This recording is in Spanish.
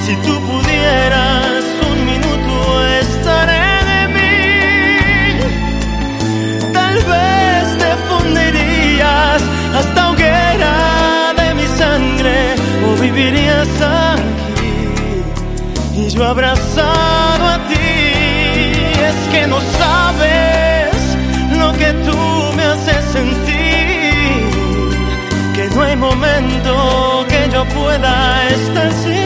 Si tú pudieras un minuto estaré de mí, tal vez te fundirías hasta hoguera de mi sangre, o vivirías aquí y yo abrazado a ti. Es que no sabes lo que tú me haces sentir, que no hay momento que yo pueda estar sin